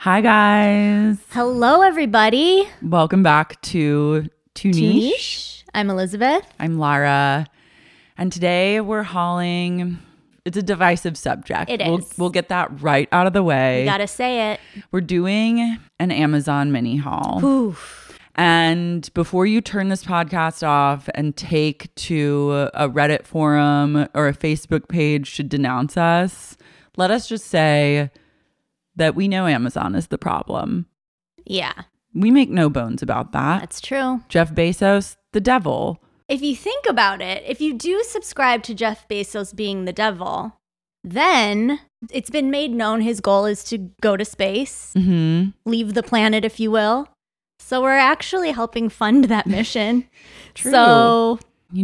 Hi, guys. Hello, everybody. Welcome back to Too Niche. I'm Elizabeth. I'm Lara. And today we're hauling. It's a divisive subject. It is. We'll get that right out of the way. We gotta say it. We're doing an Amazon mini haul. Oof. And before you turn this podcast off and take to a Reddit forum or a Facebook page to denounce us, let us just say that we know Amazon is the problem. Yeah, We make no bones about that. that's true. Jeff Bezos, the devil. If you think about it, if you do subscribe to Jeff Bezos being the devil, then it's been made known his goal is to go to space, leave the planet, if you will. So we're actually helping fund that mission. True. So,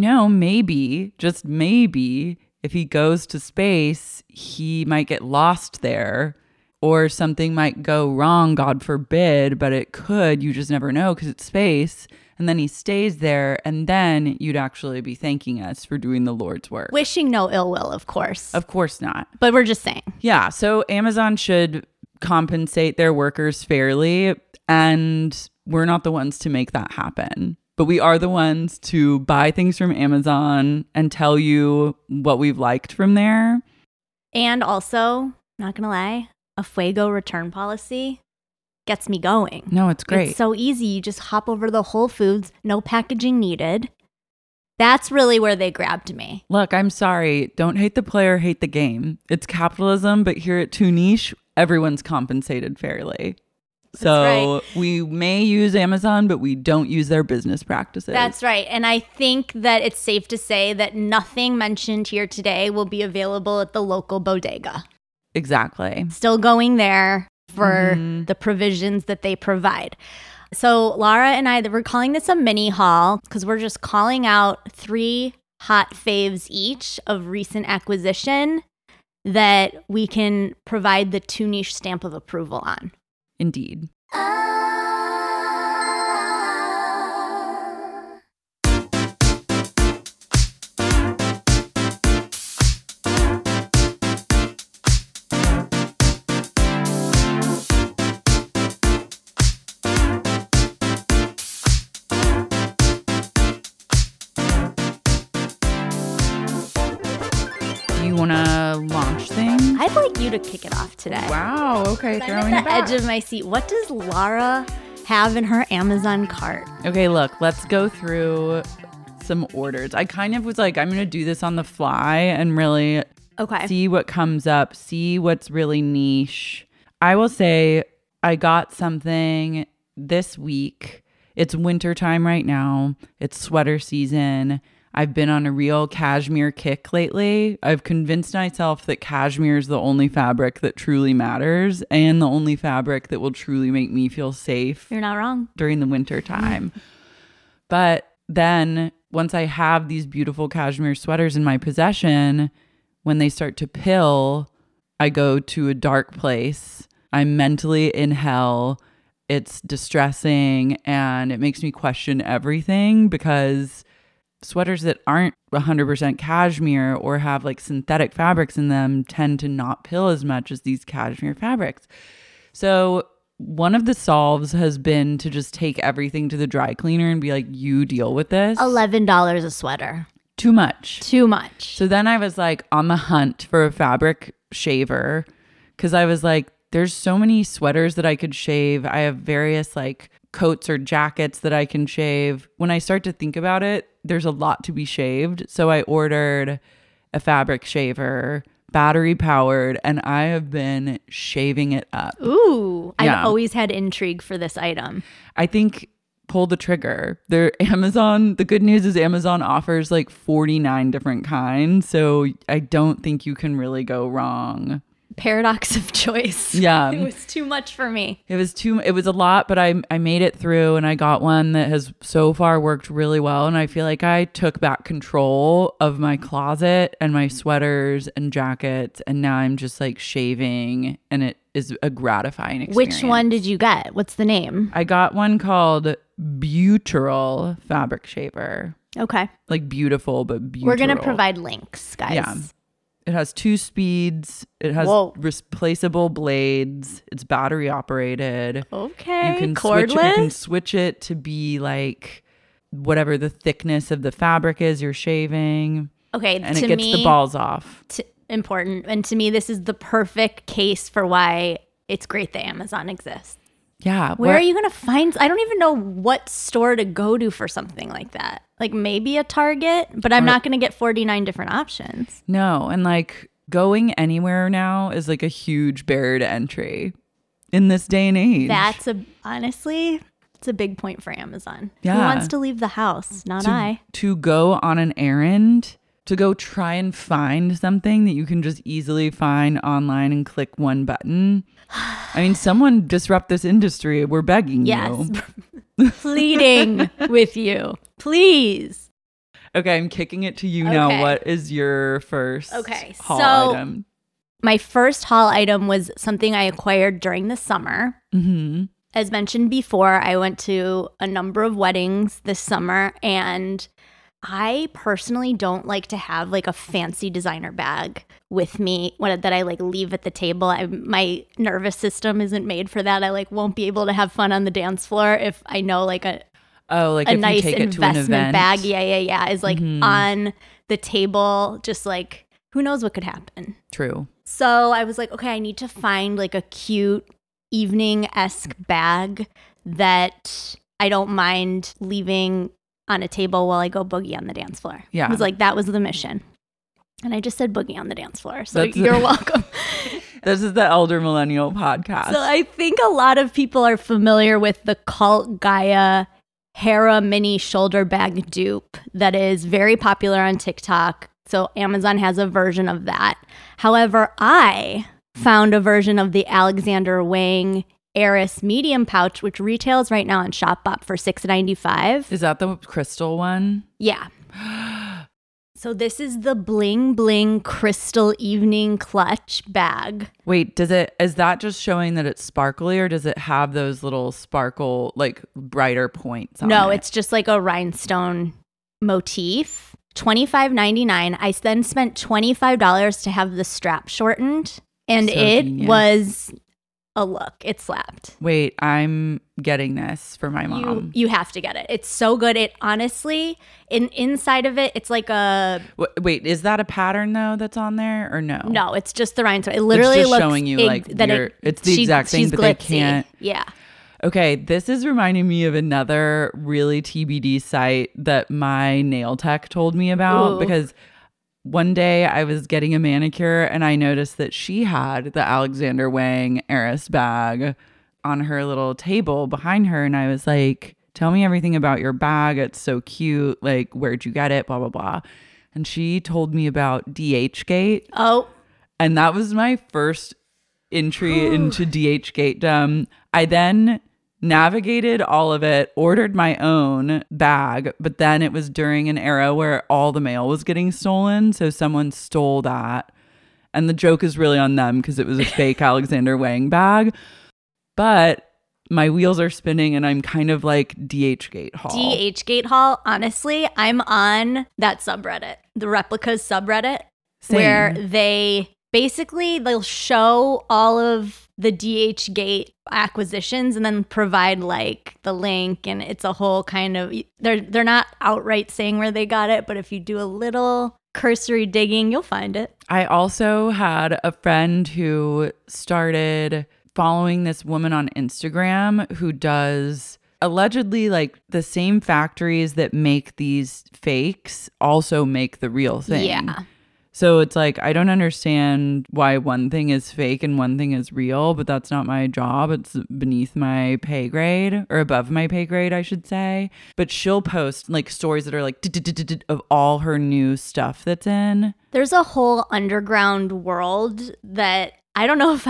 Maybe, just maybe, if he goes to space, he might get lost there. Or something might go wrong, God forbid, but it could. You just never know because it's space. And then he stays there, and then you'd actually be thanking us for doing the Lord's work. wishing no ill will, of course. Of course not. But we're just saying. Yeah, so Amazon should compensate their workers fairly, and we're not the ones to make that happen. But we are the ones to buy things from Amazon and tell you what we've liked from there. And also, not gonna lie, a Fuego return policy gets me going. No, it's great. It's so easy. You just hop over to the Whole Foods, no packaging needed. That's really where they grabbed me. Look, I'm sorry. Don't hate the player, hate the game. It's capitalism, but here at Too Niche, everyone's compensated fairly. So we may use Amazon, but we don't use their business practices. That's right. And I think that it's safe to say that nothing mentioned here today will be available at the local bodega. Exactly. Still going there for the provisions that they provide. So Lara and I, we're calling this a mini haul because we're just calling out 3 hot faves each of recent acquisition that we can provide the Too Niche stamp of approval on. Indeed. Do you want to launch things? I'd like you to kick it off today. Wow. Okay. I'm Throwing at it the back. edge of my seat. What does Lara have in her Amazon cart? Okay, look, let's go through some orders. I kind of was like, I'm going to do this on the fly and really Okay. see what comes up, see what's really niche. I will say I got something this week. It's wintertime right now. It's sweater season. I've been on a real cashmere kick lately. I've convinced myself that cashmere is the only fabric that truly matters and the only fabric that will truly make me feel safe You're not wrong. during the winter time. But then once I have these beautiful cashmere sweaters in my possession, when they start to pill, I go to a dark place. I'm mentally in hell. It's distressing and it makes me question everything because sweaters that aren't 100% cashmere or have like synthetic fabrics in them tend to not pill as much as these cashmere fabrics. So one of the solves has been to just take everything to the dry cleaner and be like, you deal with this. $11 a sweater. Too much. Too much. So then I was like on the hunt for a fabric shaver because I was like, there's so many sweaters that I could shave. I have various like coats or jackets that I can shave. When I start to think about it, there's a lot to be shaved. So I ordered a fabric shaver, battery powered, and I have been shaving it up. Ooh, Yeah. I've always had intrigue for this item. I think pull the trigger. The good news is Amazon offers like 49 different kinds. So I don't think you can really go wrong. Paradox of choice. Yeah. It was too much for me. It was a lot, but I made it through and I got one that has so far worked really well. And I feel like I took back control of my closet and my sweaters and jackets. And now I'm just like shaving and it is a gratifying experience. Which one did you get? What's the name? I got one called Butyral Fabric Shaver. Okay. Like beautiful, but Butyral. We're going to provide links, guys. Yeah. It has 2 speeds. It has replaceable blades. It's battery operated. Okay. You can Cordless? switch it to be like whatever the thickness of the fabric is you're shaving. Okay. And it gets the balls off. Important. And to me, this is the perfect case for why it's great that Amazon exists. Yeah. Where are you going to find? I don't even know what store to go to for something like that. Like maybe a Target, but I'm not going to get 49 different options. No. And like going anywhere now is like a huge barrier to entry in this day and age. Honestly, it's a big point for Amazon. Yeah. Who wants to leave the house? Not I. To go on an errand, to go try and find something that you can just easily find online and click one button. I mean, someone disrupt this industry. We're begging you. Pleading with you. Please. Okay, I'm kicking it to you now. What is your first haul item? My first haul item was something I acquired during the summer. Mm-hmm. As mentioned before, I went to a number of weddings this summer, and I personally don't like to have like a fancy designer bag with me that I like leave at the table. My nervous system isn't made for that. I like won't be able to have fun on the dance floor if I know like a nice investment bag. Yeah. Is like on the table, just like who knows what could happen. True. So I was like, okay, I need to find like a cute evening-esque bag that I don't mind leaving on a table while I go boogie on the dance floor. Yeah. It was like, that was the mission. And I just said boogie on the dance floor. So you're welcome. This is the Elder Millennial Podcast. So I think a lot of people are familiar with the Cult Gaia Hera mini shoulder bag dupe that is very popular on TikTok. So Amazon has a version of that. However, I found a version of the Alexander Wang Eris medium pouch, which retails right now on Shopbop for $6.95. Is that the crystal one? Yeah. So this is the Bling Bling Crystal Evening Clutch bag. Wait, is that just showing that it's sparkly, or does it have those little sparkle, like brighter points on it? No, it's just like a rhinestone motif. $25.99. I then spent $25 to have the strap shortened, and So it genius. was a look. It slapped. Wait, I'm getting this for my mom. You have to get it. It's so good. It honestly, inside of it, it's like a... Wait, is that a pattern though that's on there, or no? No, it's just the rhinestone. It literally it's just looks showing you like it's the exact thing, but glitzy. they can't. Yeah. Okay, this is reminding me of another really TBD site that my nail tech told me about. Ooh. Because one day I was getting a manicure and I noticed that she had the Alexander Wang Eris bag on her little table behind her. And I was like, tell me everything about your bag. It's so cute. Like, where'd you get it? Blah, blah, blah. And she told me about DHgate. Oh. And that was my first entry into DHgate. I then navigated all of it, ordered my own bag, but then it was during an era where all the mail was getting stolen. So someone stole that. And the joke is really on them because it was a fake Alexander Wang bag. But my wheels are spinning and I'm kind of like DHgate haul. DHgate haul. Honestly, I'm on that subreddit, the replicas subreddit, Same. where they'll show all of the DHgate acquisitions and then provide like the link, and it's a whole kind of, they're not outright saying where they got it, but if you do a little cursory digging, you'll find it. I also had a friend who started following this woman on Instagram who does allegedly like the same factories that make these fakes also make the real thing. Yeah. So it's like, I don't understand why one thing is fake and one thing is real, but that's not my job. It's beneath my pay grade, or above my pay grade, I should say. But she'll post like stories that are like of all her new stuff that's in. There's a whole underground world that I don't know if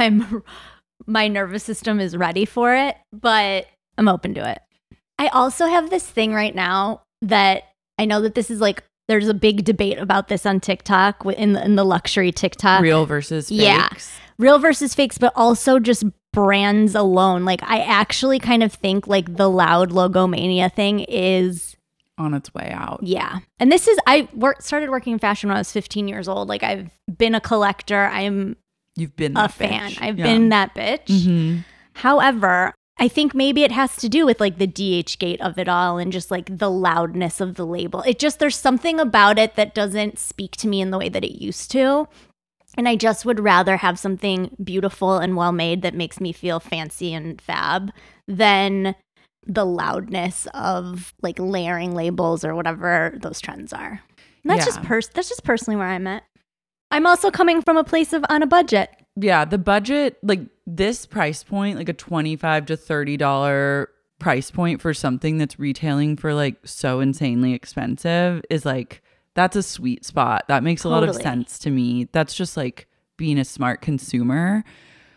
my nervous system is ready for it, but I'm open to it. I also have this thing right now that I know that this is like, there's a big debate about this on TikTok, in the luxury TikTok. Real versus fakes. Yeah. Real versus fakes, but also just brands alone. Like, I actually kind of think like the Loud Logomania thing is on its way out. Yeah. And started working in fashion when I was 15 years old. Like, I've been a collector. You've been a that fan. bitch. I've been that bitch. Mm-hmm. However, I think maybe it has to do with like the DH gate of it all and just like the loudness of the label. There's something about it that doesn't speak to me in the way that it used to. And I just would rather have something beautiful and well made that makes me feel fancy and fab than the loudness of like layering labels or whatever those trends are. And that's just personally where I'm at. I'm also coming from a place of on a budget. Yeah, the budget, like this price point, like a $25 to $30 price point for something that's retailing for like so insanely expensive is like, that's a sweet spot. That makes a lot of sense to me. That's just like being a smart consumer.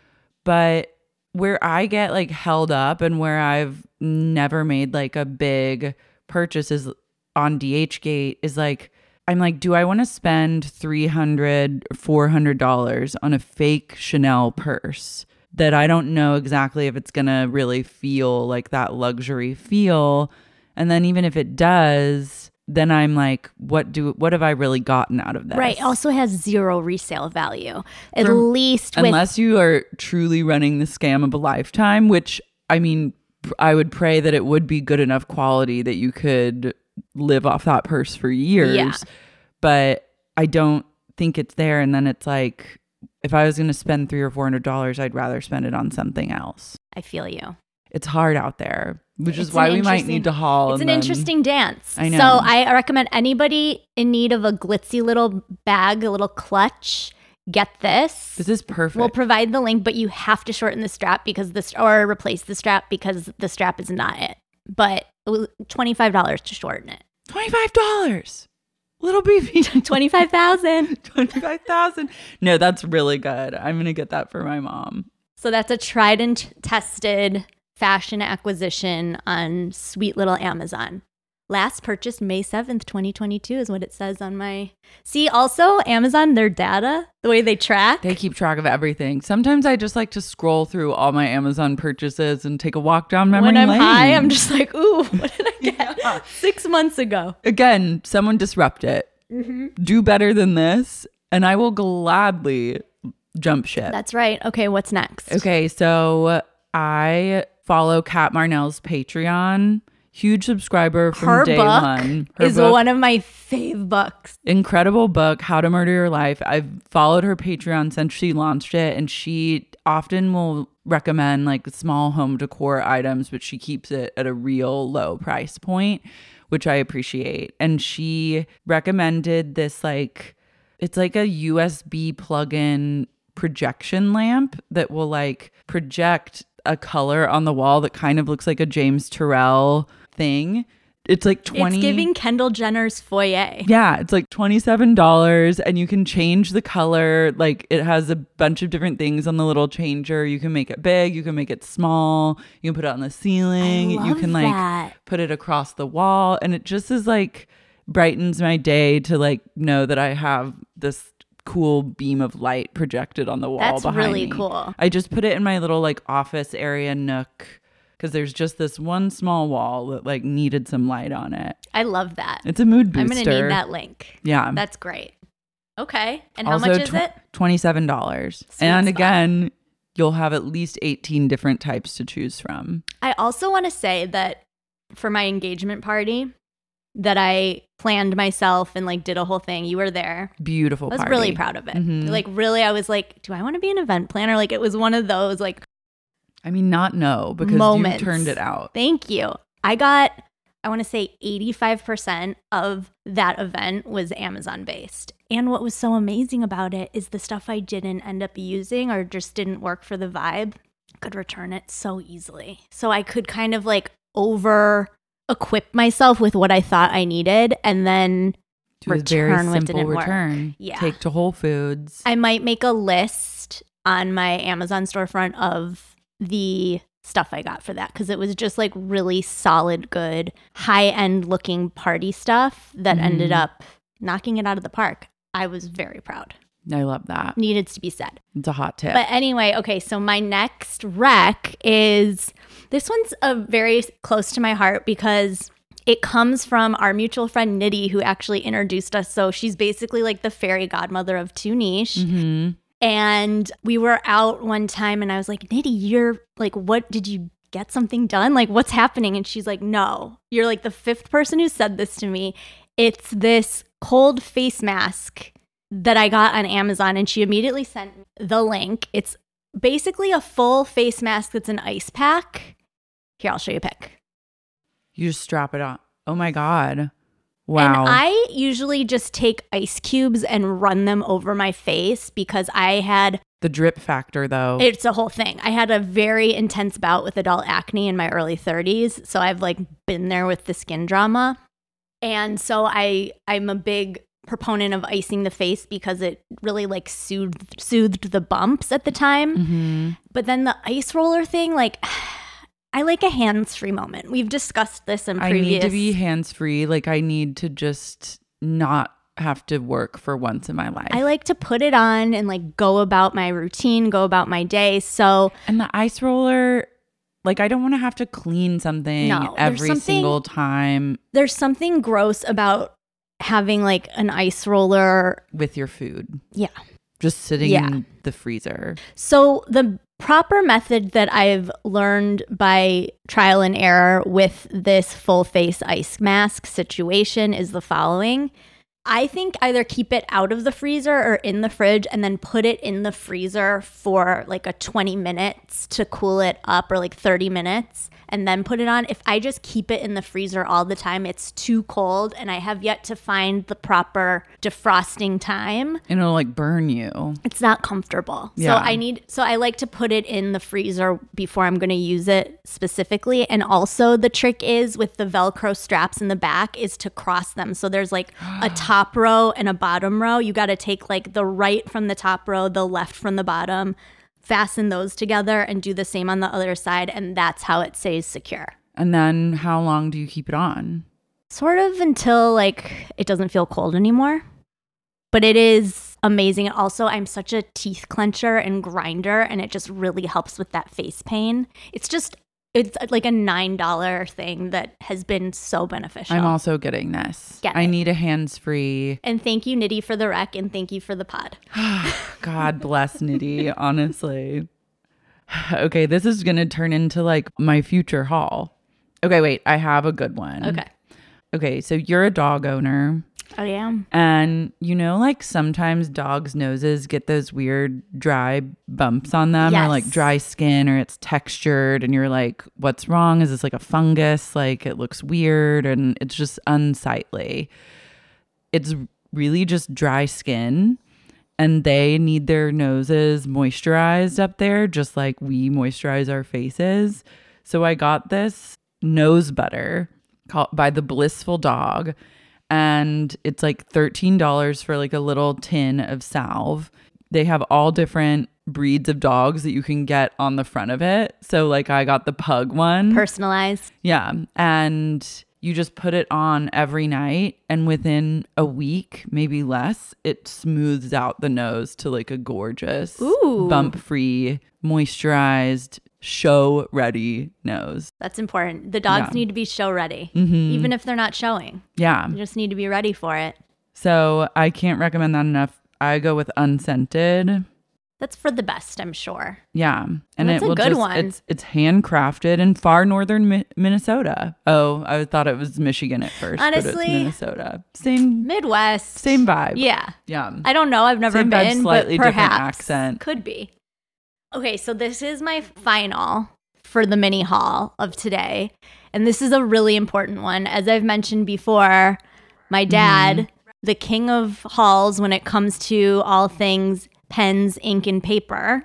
But where I get like held up and where I've never made like a big purchase is on DHgate is like, I'm like, do I want to spend $300, $400 on a fake Chanel purse that I don't know exactly if it's going to really feel like that luxury feel? And then even if it does, then I'm like, what have I really gotten out of this? Right. Also has zero resale value, unless you are truly running the scam of a lifetime, which I mean, I would pray that it would be good enough quality that you could live off that purse for years. Yeah. But I don't think it's there. And then it's like, if I was going to spend $300 or $400, I'd rather spend it on something else. I feel you. It's hard out there, which is why we might need to haul. It's an interesting dance. I know. So I recommend anybody in need of a glitzy little bag, a little clutch, get this. This is perfect. We'll provide the link, but you have to shorten the strap or replace the strap because the strap is not it. But it was $25 to shorten it. $25. Little beefy. 25,000. 25,000. No, that's really good. I'm going to get that for my mom. So that's a tried and tested fashion acquisition on sweet little Amazon. Last purchased May 7th, 2022 is what it says on my... See, also Amazon, their data, the way they track. They keep track of everything. Sometimes I just like to scroll through all my Amazon purchases and take a walk down memory lane. When I'm high, I'm just like, ooh, what did I get 6 months ago? Again, someone disrupt it. Mm-hmm. Do better than this, and I will gladly jump ship. That's right. Okay, what's next? Okay, so I follow Kat Marnell's Patreon. Huge subscriber from day one. Her book is one of my fave books. Incredible book, How to Murder Your Life. I've followed her Patreon since she launched it, and she often will recommend like small home decor items, but she keeps it at a real low price point, which I appreciate. And she recommended this it's like a USB plug-in projection lamp that will like project a color on the wall that kind of looks like a James Turrell thing. It's like $20. It's giving Kendall Jenner's foyer. Yeah, it's like $27 and you can change the color. Like it has a bunch of different things on the little changer. You can make it big, you can make it small, you can put it on the ceiling, you can like put it across the wall, and it just is like brightens my day to like know that I have this cool beam of light projected on the wall behind me. That's really cool. I just put it in my little like office area nook because there's just this one small wall that like needed some light on it. I love that. It's a mood booster. I'm going to need that link. Yeah. That's great. Okay. And also, how much is it? $27. And again, you'll have at least 18 different types to choose from. I also want to say that for my engagement party that I planned myself and like did a whole thing. You were there. Beautiful party. I was really proud of it. Mm-hmm. Like really, I was like, do I want to be an event planner? Like it was one of those like, I mean, not no, because moments. You turned it out. Thank you. I want to say 85% of that event was Amazon based. And what was so amazing about it is the stuff I didn't end up using or just didn't work for the vibe, I could return it so easily. So I could kind of like equip myself with what I thought I needed and then return what didn't work. Yeah. Take to Whole Foods. I might make a list on my Amazon storefront of the stuff I got for that because it was just like really solid, good, high-end looking party stuff that ended up knocking it out of the park. I was very proud. I love that. Needed to be said. It's a hot tip. But anyway, okay, so my next rec is, this one's very close to my heart because It comes from our mutual friend Nidhi, who actually introduced us. So she's basically like the fairy godmother of Two Niche. Mm-hmm. And we were out one time and I was like, Nidhi, you're like, what, did you get something done? Like, what's happening? And she's like, no, you're like the fifth person who said this to me. It's this cold face mask that I got on Amazon. And she immediately sent me the link. It's basically a full face mask that's an ice pack. Here, I'll show you a pic. You just strap it on. Oh my God. Wow. And I usually just take ice cubes and run them over my face because I had... The drip factor, though. It's a whole thing. I had a very intense bout with adult acne in my early 30s. So I've like been there with the skin drama. And so I'm a big proponent of icing the face because it really like soothed the bumps at the time. Mm-hmm. But then the ice roller thing, like... I like a hands-free moment. We've discussed this in previous... I need to be hands-free. Like, I need to just not have to work for once in my life. I like to put it on and, like, go about my routine, go about my day. So... And the ice roller, like, I don't want to have to clean something every single time. There's something gross about having, like, an ice roller... With your food. Yeah. Just sitting in the freezer. So the proper method that I've learned by trial and error with this full face ice mask situation is the following. I think either keep it out of the freezer or in the fridge and then put it in the freezer for like a 20 minutes to cool it up, or like 30 minutes, and then put it on. If I just keep it in the freezer all the time, it's too cold and I have yet to find the proper defrosting time. And it'll like burn you. It's not comfortable. Yeah. So I like to put it in the freezer before I'm going to use it specifically. And also the trick is with the Velcro straps in the back is to cross them. So there's like a top row and a bottom row. You got to take like the right from the top row, the left from the bottom, fasten those together and do the same on the other side. And that's how it stays secure. And then how long do you keep it on? Sort of until like it doesn't feel cold anymore. But it is amazing. Also, I'm such a teeth clencher and grinder, and it just really helps with that face pain. It's like a $9 thing that has been so beneficial. I'm also getting this. Get I it. need a hands-free. And thank you, Nidhi, for the rec, and thank you for the pod. God bless Nidhi, honestly. Okay, this is going to turn into like my future haul. Okay, wait, I have a good one. Okay, so you're a dog owner. Oh, yeah. And you know, like sometimes dogs' noses get those weird dry bumps on them, Yes. or like dry skin, or it's textured, and you're like, what's wrong? Is this like a fungus? Like it looks weird and it's just unsightly. It's really just dry skin, and they need their noses moisturized up there, just like we moisturize our faces. So I got this nose butter called by the Blissful Dog. And it's like $13 for like a little tin of salve. They have all different breeds of dogs that you can get on the front of it. So like I got the pug one. Personalized. Yeah. And you just put it on every night, and within a week, maybe less, it smooths out the nose to like a gorgeous, bump-free, moisturized, show-ready nose. That's important. The dogs need to be show ready, Mm-hmm. even if they're not showing. Yeah. You just need to be ready for it. So I can't recommend that enough. I go with unscented. That's for the best, I'm sure. Yeah. And That's it a will good just, one. It's handcrafted in far northern Minnesota. Oh, I thought it was Michigan at first. Honestly, but it's Minnesota. Same Midwest. Same vibe. Yeah. Yeah. I don't know. I've never Same vibe, been, slightly but different perhaps. accent. Could be. Okay, so this is my final for the mini haul of today. And this is a really important one. As I've mentioned before, my dad, the king of hauls when it comes to all things pens, ink, and paper,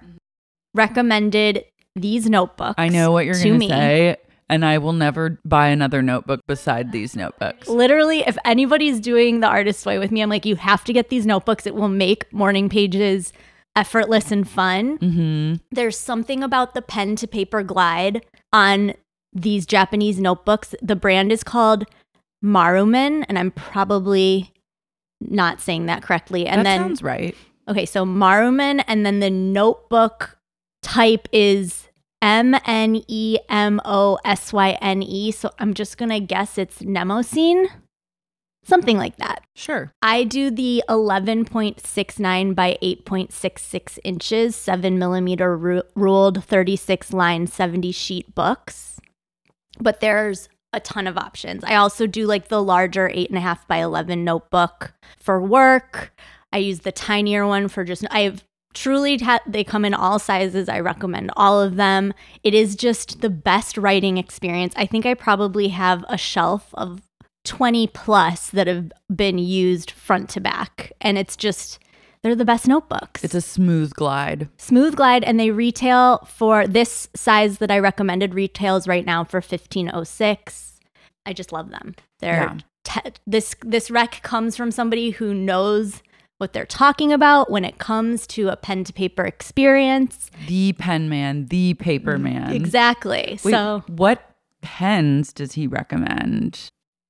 recommended these notebooks. I know what you're to going to me. say. And I will never buy another notebook beside these notebooks. Literally, if anybody's doing the artist's way with me, I'm like, you have to get these notebooks. It will make morning pages effortless and fun. Mm-hmm. There's something about the pen to paper glide on these Japanese notebooks. The brand is called Maruman, and I'm probably not saying that correctly. And that sounds right. Okay, so Maruman, and then the notebook type is Mnemosyne. So I'm just going to guess it's Mnemosyne. Something like that. Sure. I do the 11.69 by 8.66 inches, 7 millimeter ruled 36 line 70 sheet books. But there's a ton of options. I also do like the larger 8.5 by 11 notebook for work. I use the tinier one for just, I've truly, they come in all sizes. I recommend all of them. It is just the best writing experience. I think I probably have a shelf of 20 plus that have been used front to back. And it's just, they're the best notebooks. It's a smooth glide. Smooth glide. And they retail for this size that I recommended retails right now for $15.06. I just love them. They're this rec comes from somebody who knows what they're talking about when it comes to a pen to paper experience. The pen man, the paper man. Exactly. Wait, so what pens does he recommend?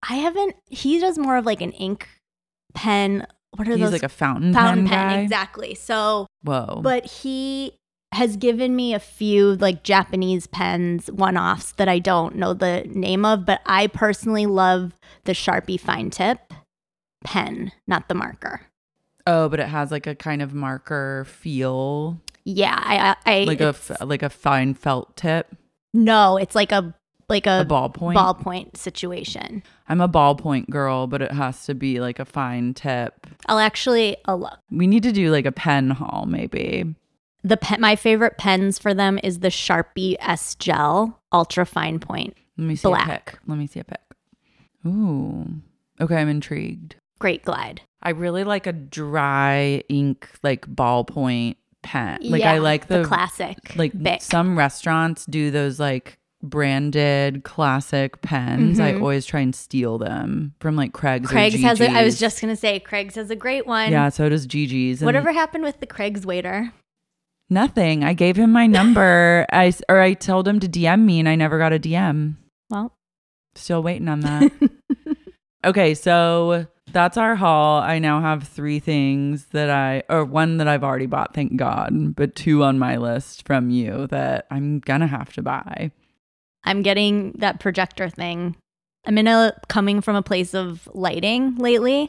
He does more of like an ink pen. What are He's those? Like a fountain pen guy? Exactly. So, whoa. But he has given me a few like Japanese pens, one-offs that I don't know the name of, but I personally love the Sharpie fine tip pen, not the marker. Oh, but it has like a kind of marker feel. Yeah, I like a fine felt tip. No, it's like a ballpoint situation. I'm a ballpoint girl, but it has to be like a fine tip. I'll look. We need to do like a pen haul, maybe. My favorite pens for them is the Sharpie S Gel Ultra Fine Point. Let me see Black. a pic. Let me see a pic. Ooh. Okay, I'm intrigued. Great glide. I really like a dry ink like ballpoint pen. Like yeah, I like the classic. Like Bic. Some restaurants do those like branded classic pens. I always try and steal them from like Craig's or has Gigi's. I was just going to say Craig's has a great one. Yeah, so does Gigi's. And Whatever happened with the Craig's waiter? nothing. I gave him my number. I told him to DM me and I never got a DM. Well, still waiting on that. Okay, so that's our haul. I now have 3 things one that I've already bought, thank God, but 2 on my list from you that I'm gonna have to buy. I'm getting that projector thing. I'm coming from a place of lighting lately,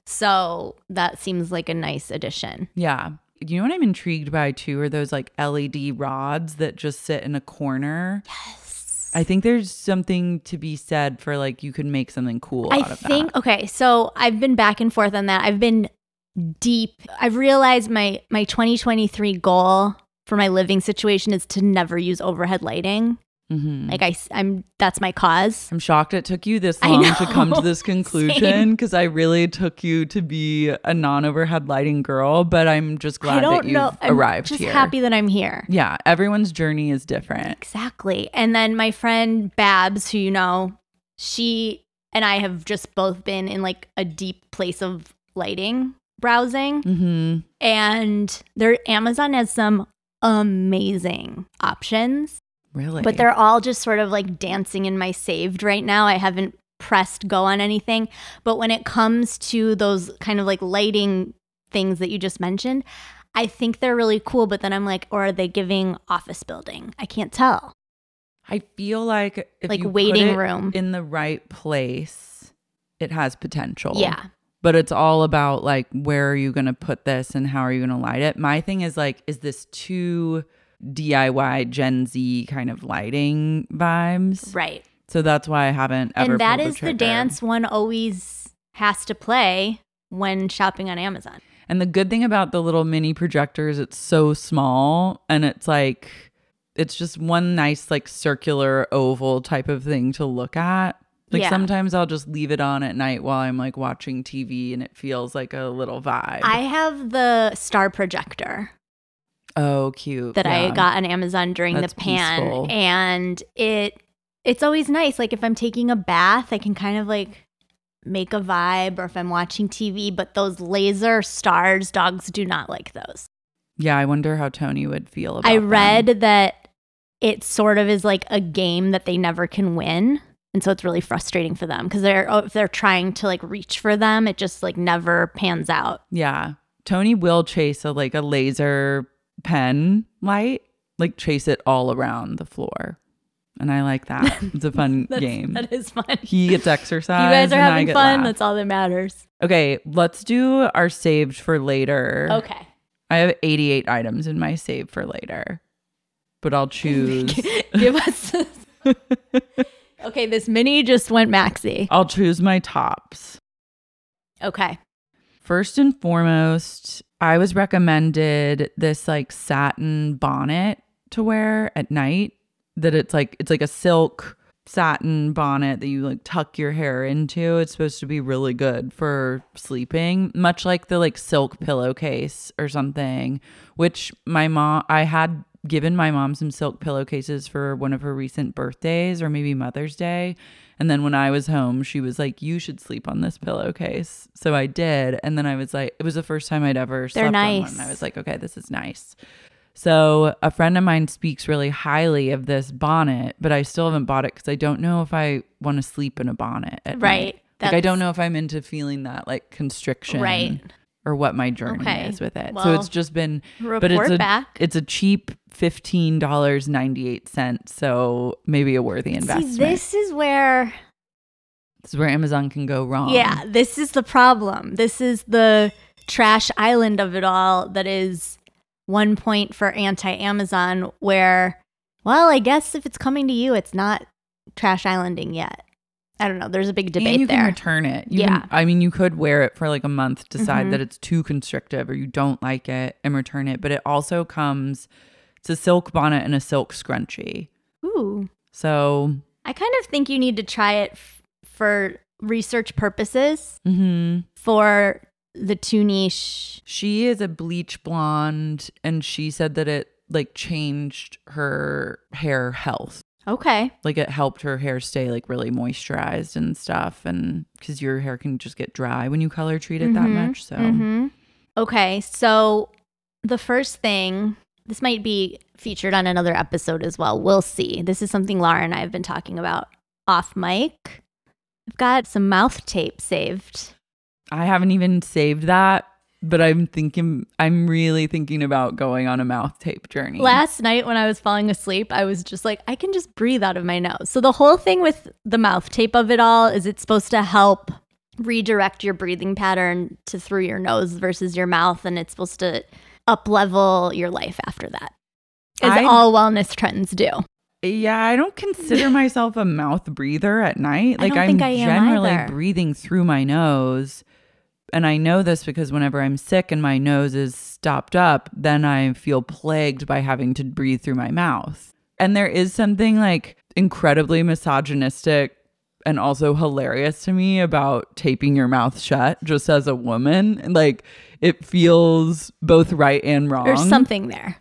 so that seems like a nice addition. Yeah. You know what I'm intrigued by too are those like LED rods that just sit in a corner. Yes. I think there's something to be said for like you could make something cool out of that. Okay, so I've been back and forth on that. I've been deep. I've realized my 2023 goal for my living situation is to never use overhead lighting. Mm-hmm. Like that's my cause. I'm shocked it took you this long to come to this conclusion because I really took you to be a non-overhead lighting girl, but I'm just glad that you've arrived here. I'm just happy that I'm here. Yeah, everyone's journey is different. Exactly. And then my friend Babs, who you know, she and I have just both been in like a deep place of lighting browsing. Mm-hmm. And Amazon has some amazing options. Really? But they're all just sort of like dancing in my saved right now. I haven't pressed go on anything. But when it comes to those kind of like lighting things that you just mentioned, I think they're really cool. But then I'm like, or are they giving office building? I can't tell. I feel like if like you waiting put it room in the right place, it has potential. Yeah. But it's all about like, where are you going to put this and how are you going to light it? My thing is like, is this too DIY Gen Z kind of lighting vibes? Right. So that's why I haven't ever. And that is the dance one always has to play when shopping on Amazon. And the good thing about the little mini projectors, it's so small and it's like, it's just one nice like circular oval type of thing to look at. Like sometimes I'll just leave it on at night while I'm like watching TV and it feels like a little vibe. I have the star projector. Oh, cute. That I got on Amazon during the pan. Peaceful. And it's always nice. Like if I'm taking a bath, I can kind of like make a vibe, or if I'm watching TV, but those laser stars, dogs do not like those. Yeah, I wonder how Tony would feel about I read that it sort of is like a game that they never can win. And so it's really frustrating for them because if they're trying to like reach for them, it just like never pans out. Yeah. Tony will chase a laser pen light like chase it all around the floor. And I like that. It's a fun game. That is fun. He gets exercise. You guys are and I having get fun. laugh. That's all that matters. Okay, let's do our saved for later. Okay. I have 88 items in my save for later, but I'll choose. Give us. Okay, this mini just went maxi. I'll choose my tops. Okay. First and foremost, I was recommended this like satin bonnet to wear at night. That it's like a silk satin bonnet that you like tuck your hair into. It's supposed to be really good for sleeping, much like the like silk pillowcase or something, which I had given my mom some silk pillowcases for one of her recent birthdays or maybe Mother's Day. And then when I was home, she was like, you should sleep on this pillowcase. So I did. And then I was like, it was the first time I'd ever slept on one. And I was like, okay, this is nice. So a friend of mine speaks really highly of this bonnet, but I still haven't bought it because I don't know if I want to sleep in a bonnet at night. Like I don't know if I'm into feeling that like constriction or what my journey is with it. Well, so it's just been, but it's a cheap $15.98. So maybe a worthy investment. See, this is where Amazon can go wrong. Yeah, this is the problem. This is the trash island of it all that is 1 point for anti-Amazon where, well, I guess if it's coming to you, it's not trash islanding yet. I don't know. There's a big debate there. And you can return it. You could wear it for like a month, decide that it's too constrictive or you don't like it and return it. But it also comes, it's a silk bonnet and a silk scrunchie. Ooh. So I kind of think you need to try it for research purposes for the too niche. She is a bleach blonde and she said that it like changed her hair health. Okay. Like it helped her hair stay like really moisturized and stuff, and because your hair can just get dry when you color treat it that much. So okay, so the first thing, this might be featured on another episode as well. We'll see. This is something Laura and I have been talking about off mic. I've got some mouth tape saved. I haven't even saved that, but I'm really thinking about going on a mouth tape journey. Last night when I was falling asleep, I was just like, I can just breathe out of my nose. So the whole thing with the mouth tape of it all is it's supposed to help redirect your breathing pattern to through your nose versus your mouth. And it's supposed to up-level your life after that, as all wellness trends do. Yeah, I don't consider myself a mouth breather at night. Like I'm generally breathing through my nose. And I know this because whenever I'm sick and my nose is stopped up, then I feel plagued by having to breathe through my mouth. And there is something like incredibly misogynistic and also hilarious to me about taping your mouth shut just as a woman. Like it feels both right and wrong. There's something there.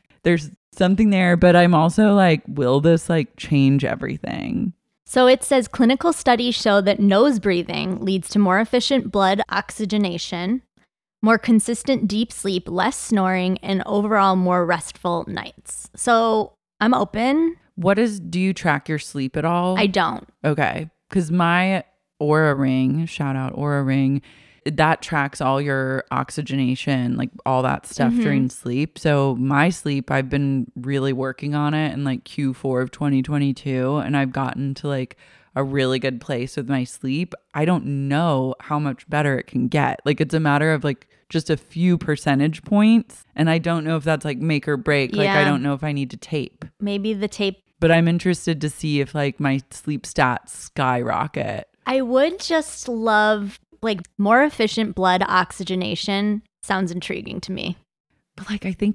But I'm also like, will this like change everything? So it says clinical studies show that nose breathing leads to more efficient blood oxygenation, more consistent deep sleep, less snoring, and overall more restful nights. So I'm open. Do you track your sleep at all? I don't. Okay. Because my Oura Ring, shout out Oura Ring, that tracks all your oxygenation, like all that stuff during sleep. So my sleep, I've been really working on it in like Q4 of 2022. And I've gotten to like a really good place with my sleep. I don't know how much better it can get. Like it's a matter of like just a few percentage points. And I don't know if that's like make or break. Like I don't know if I need to tape. Maybe the tape. But I'm interested to see if like my sleep stats skyrocket. I would just love like more efficient blood oxygenation. Sounds intriguing to me. But like, I think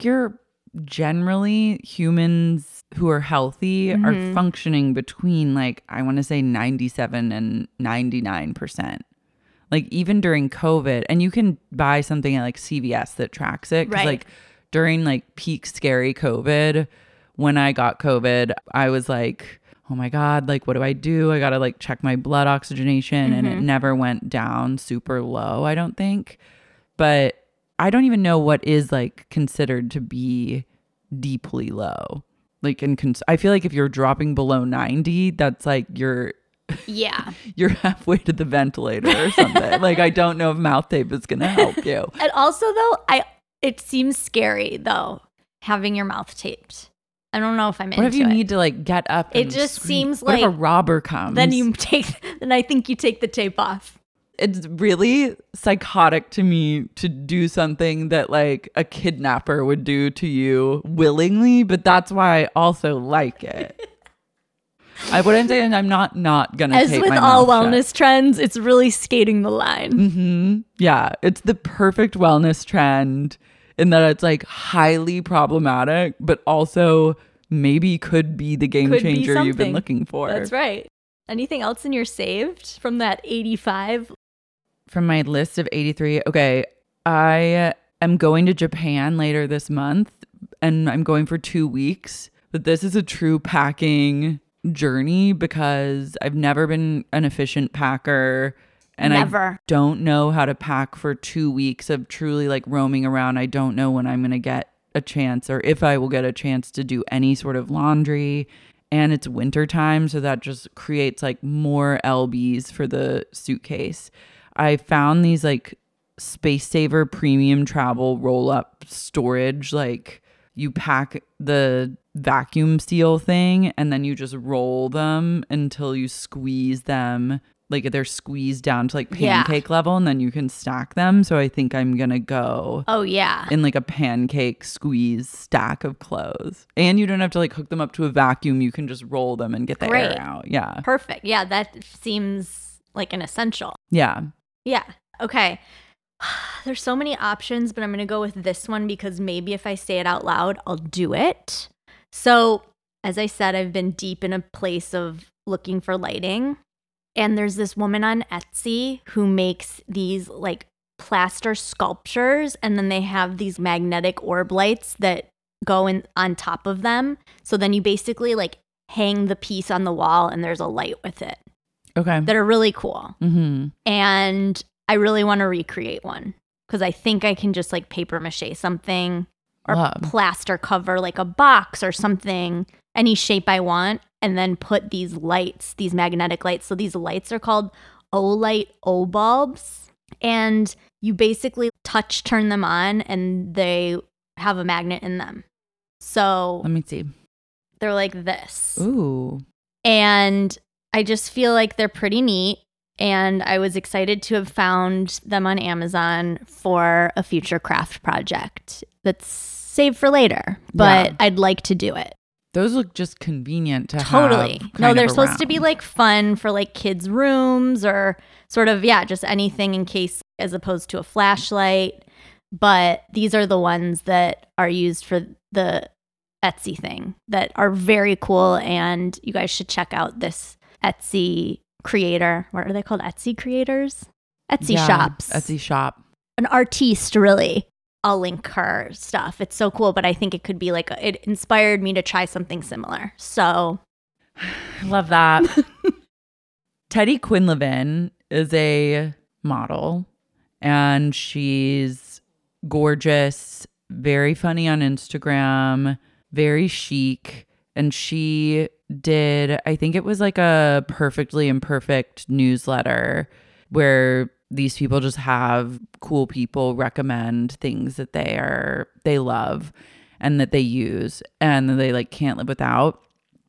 humans who are healthy are functioning between like, I want to say 97 and 99%. Like even during COVID, and you can buy something at like CVS that tracks it. Cause like during like peak scary COVID, when I got COVID, I was like, oh my God, like, what do I do? I got to like check my blood oxygenation and it never went down super low, I don't think. But I don't even know what is like considered to be deeply low. Like, I feel like if you're dropping below 90, that's like you're halfway to the ventilator or something. Like, I don't know if mouth tape is going to help you. And also though, it seems scary though, having your mouth taped. I don't know if I'm into it. What if you need to like get up and It just scream? seems What like if a robber comes? then I think you take the tape off. It's really psychotic to me to do something that like a kidnapper would do to you willingly, but that's why I also like it. I wouldn't say, and I'm not gonna. As tape with my all mouth wellness trends, it's really skating the line. Mm-hmm. Yeah, it's the perfect wellness trend in that it's like highly problematic, but also maybe could be the game changer you've been looking for. That's right. Anything else in your saved from that 85? From my list of 83, okay, I am going to Japan later this month, and I'm going for 2 weeks. But this is a true packing journey because I've never been an efficient packer, and I don't know how to pack for 2 weeks of truly like roaming around. I don't know when I'm going to get a chance or if I will get a chance to do any sort of laundry. And it's winter time, so that just creates like more lbs for the suitcase. I found these like Space Saver premium travel roll up storage. Like you pack the vacuum seal thing and then you just roll them until you squeeze them. Like they're squeezed down to like pancake level, and then you can stack them. So I think I'm going to go in like a pancake squeeze stack of clothes. And you don't have to like hook them up to a vacuum. You can just roll them and get the air out. Yeah. Perfect. Yeah, that seems like an essential. Yeah. Yeah. Okay. There's so many options, but I'm going to go with this one because maybe if I say it out loud, I'll do it. So, as I said, I've been deep in a place of looking for lighting. And there's this woman on Etsy who makes these like plaster sculptures, and then they have these magnetic orb lights that go in on top of them. So then you basically like hang the piece on the wall and there's a light with it. Okay. That are really cool. Mm-hmm. And I really want to recreate one because I think I can just like paper mache something or plaster cover like a box or something, any shape I want, and then put these lights, these magnetic lights. So these lights are called Olight O-bulbs, and you basically turn them on and they have a magnet in them. So let me see. They're like this. Ooh. And I just feel like they're pretty neat. And I was excited to have found them on Amazon for a future craft project that's saved for later, but I'd like to do it. Those look just convenient to totally. have. No, they're supposed to be like fun for like kids' rooms or sort of, just anything in case as opposed to a flashlight. But these are the ones that are used for the Etsy thing that are very cool. And you guys should check out this Etsy creator. What are they called? Etsy creators? Etsy shops. Etsy shop. An artiste, really. I'll link her stuff. It's so cool, but I think it could be like, it inspired me to try something similar. So. Love that. Teddy Quinlivan is a model, and she's gorgeous, very funny on Instagram, very chic. And she did, I think it was like a Perfectly Imperfect newsletter where these people just have cool people recommend things that they love and that they use and that they like can't live without.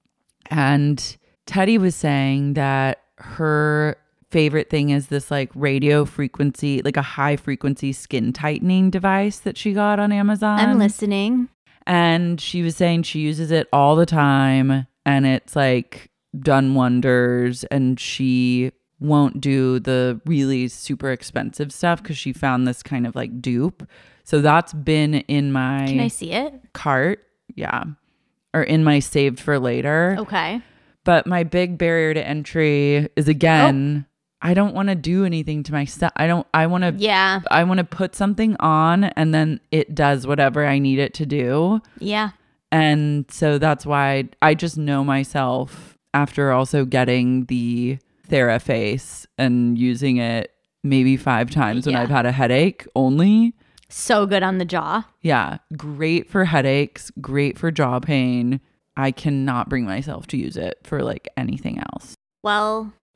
And Teddy was saying that her favorite thing is this like radio frequency, like a high frequency skin tightening device that she got on Amazon. I'm listening. And she was saying she uses it all the time and it's like done wonders, and she won't do the really super expensive stuff because she found this kind of like dupe. So that's been in my Can I see it? Cart. Yeah. Or in my saved for later. Okay. But my big barrier to entry is again, I don't want to do anything to myself. I want to put something on and then it does whatever I need it to do. Yeah. And so that's why I just know myself after also getting the TheraFace and using it maybe 5 times when I've had a headache only. So good on the jaw. Yeah. Great for headaches, great for jaw pain. I cannot bring myself to use it for like anything else. Well,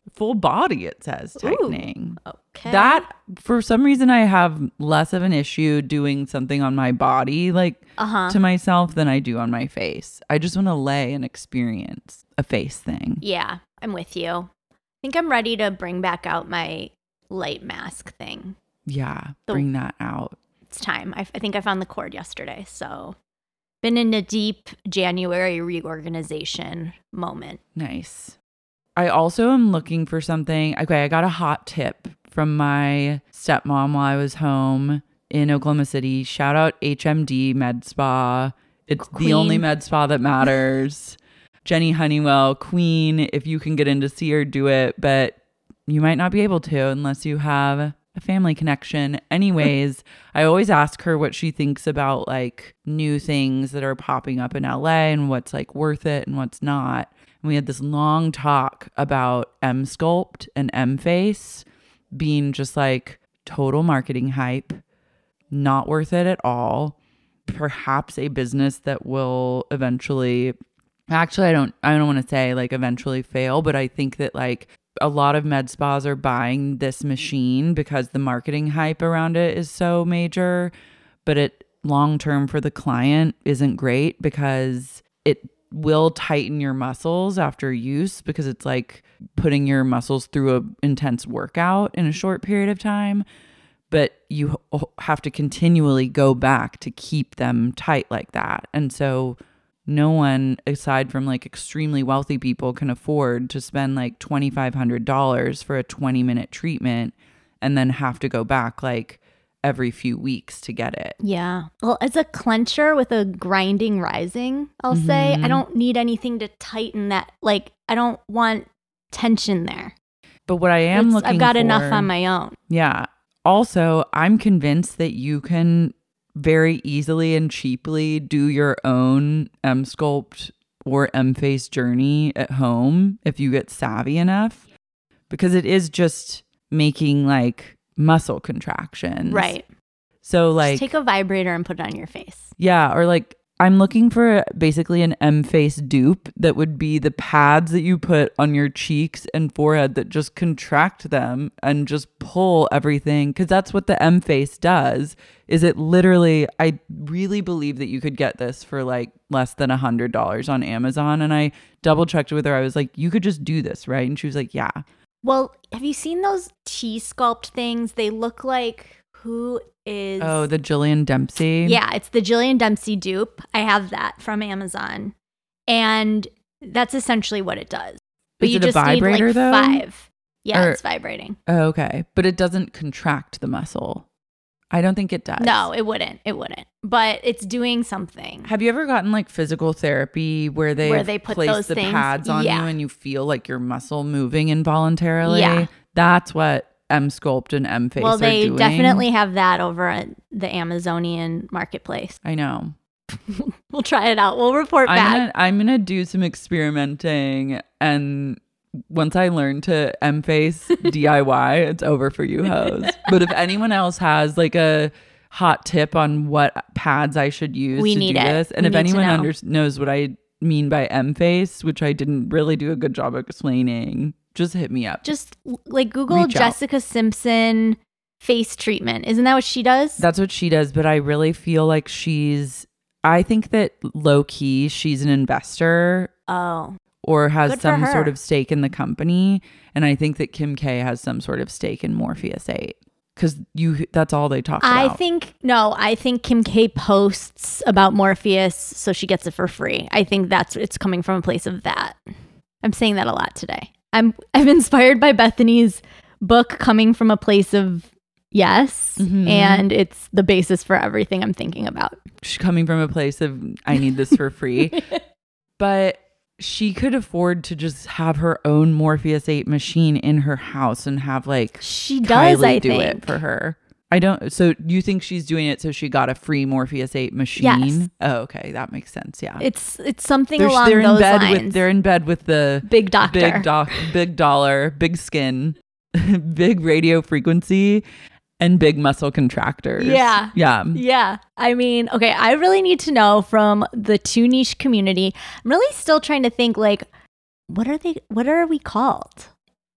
full body, it says, tightening. Ooh, okay. That, for some reason, I have less of an issue doing something on my body, like to myself, than I do on my face. I just want to lay and experience a face thing. Yeah, I'm with you. I think I'm ready to bring back out my light mask thing. Yeah, bring that out. It's time. I think I found the cord yesterday, so been in a deep January reorganization moment. Nice. I also am looking for something. Okay, I got a hot tip from my stepmom while I was home in Oklahoma City. Shout out HMD Med Spa. It's Queen. The only med spa that matters. Jenny Honeywell, queen. If you can get in to see her, do it. But you might not be able to unless you have a family connection. Anyways, I always ask her what she thinks about like new things that are popping up in LA and what's like worth it and what's not. And we had this long talk about Emsculpt and Emface being just like total marketing hype, not worth it at all. Perhaps a business that will eventually, actually, I don't want to say like eventually fail, but I think that like a lot of med spas are buying this machine because the marketing hype around it is so major, but it long term for the client isn't great because it will tighten your muscles after use, because it's like putting your muscles through an intense workout in a short period of time. But you have to continually go back to keep them tight like that. And so no one, aside from like extremely wealthy people, can afford to spend like $2,500 for a 20-minute treatment and then have to go back like every few weeks to get it. Yeah. Well, as a clencher with a grinding rising, I'll say, I don't need anything to tighten that. Like, I don't want tension there. But what I am looking for... I've got enough on my own. Yeah. Also, I'm convinced that you can very easily and cheaply do your own Emsculpt or Emface journey at home if you get savvy enough, because it is just making like muscle contractions. Right. So like, just take a vibrator and put it on your face. Yeah. Or like, I'm looking for basically an Emface dupe that would be the pads that you put on your cheeks and forehead that just contract them and just pull everything. Because that's what the Emface does. Is it literally, I really believe that you could get this for like less than $100 on Amazon. And I double checked with her. I was like, you could just do this, right? And she was like, yeah. Well, have you seen those T-Sculpt things? They look like, who is... Oh, the Jillian Dempsey? Yeah, it's the Jillian Dempsey dupe. I have that from Amazon. And that's essentially what it does. But is you it just a vibrator, need like though? 5. Yeah, it's vibrating. Oh, okay. But it doesn't contract the muscle. I don't think it does. No, it wouldn't. It wouldn't. But it's doing something. Have you ever gotten like physical therapy where they put place those the things? pads on you and you feel like your muscle moving involuntarily? Yeah. That's what Emsculpt and Emface are doing. Well, they definitely have that over at the Amazonian marketplace. I know. We'll try it out. We'll report back. I'm gonna do some experimenting, and once I learn to Emface DIY, it's over for you hoes. But if anyone else has like a hot tip on what pads I should use to do this, and if anyone knows what I mean by Emface, which I didn't really do a good job of explaining, just hit me up. Just like Google Jessica Simpson face treatment. Isn't that what she does? That's what she does. But I really feel like I think that low key, she's an investor. Oh. Or has some sort of stake in the company. And I think that Kim K has some sort of stake in Morpheus 8. Because that's all they talk about. I think Kim K posts about Morpheus so she gets it for free. I think it's coming from a place of that. I'm saying that a lot today. I'm inspired by Bethany's book coming from a place of yes, and it's the basis for everything I'm thinking about. She's coming from a place of I need this for free. But she could afford to just have her own Morpheus 8 machine in her house and have like she does. Kylie I do think it for her. I don't. So you think she's doing it so she got a free Morpheus 8 machine? Yes. Oh, okay, that makes sense. Yeah, it's something along those lines. They're in bed with the big doctor, big dollar, big skin, big radio frequency, and big muscle contractors. Yeah. I mean, okay, I really need to know from the Too Niche community. I'm really still trying to think like, what are we called?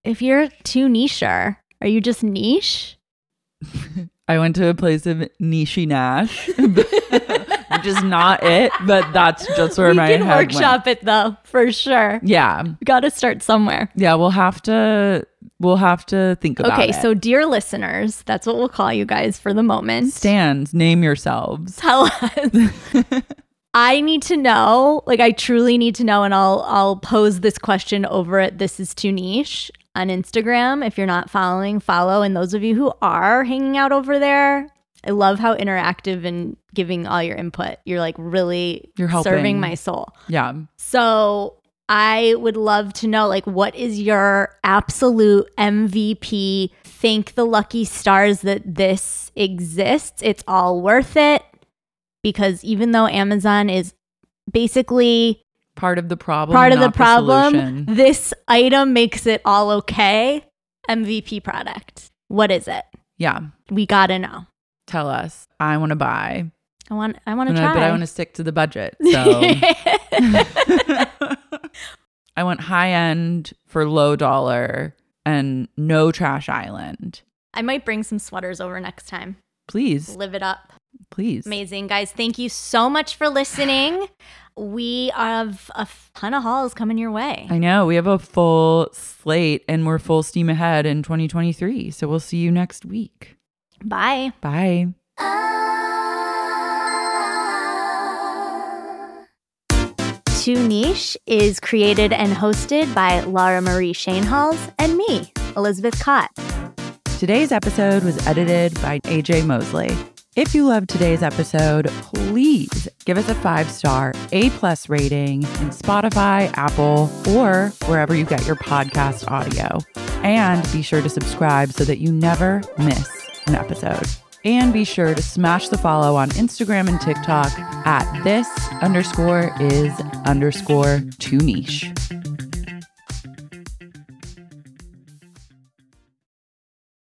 if you're too niche-er, are you just niche? I went to a place of Niche Nash, which is not it, but that's just where my head went. We can workshop it though, for sure. Yeah. Got to start somewhere. Yeah, we'll have to think about it. Okay, so dear listeners, that's what we'll call you guys for the moment. Stans, name yourselves. Tell us. I need to know, like I truly need to know, and I'll pose this question over at This Is Too Niche on Instagram. If you're not following, follow. And those of you who are hanging out over there, I love how interactive and giving all your input. You're like really serving my soul. Yeah. So I would love to know, like, what is your absolute MVP? Thank the lucky stars that this exists. It's all worth it. Because even though Amazon is basically part of the problem, this item makes it all okay. MVP product. What is it? Yeah. We got to know. Tell us. I want to buy. I want to try. But I want to stick to the budget. So I want high end for low dollar and no trash island. I might bring some sweaters over next time. Please. Live it up. Please. Amazing, guys. Thank you so much for listening. We have a ton of hauls coming your way. I know. We have a full slate and we're full steam ahead in 2023. So we'll see you next week. Bye. Bye. Too Niche is created and hosted by Laura Marie Schoenhals and me, Elizabeth Kott. Today's episode was edited by AJ Mosley. If you loved today's episode, please give us a 5-star A+ rating in Spotify, Apple, or wherever you get your podcast audio. And be sure to subscribe so that you never miss an episode. And be sure to smash the follow on Instagram and TikTok at this_is_too niche.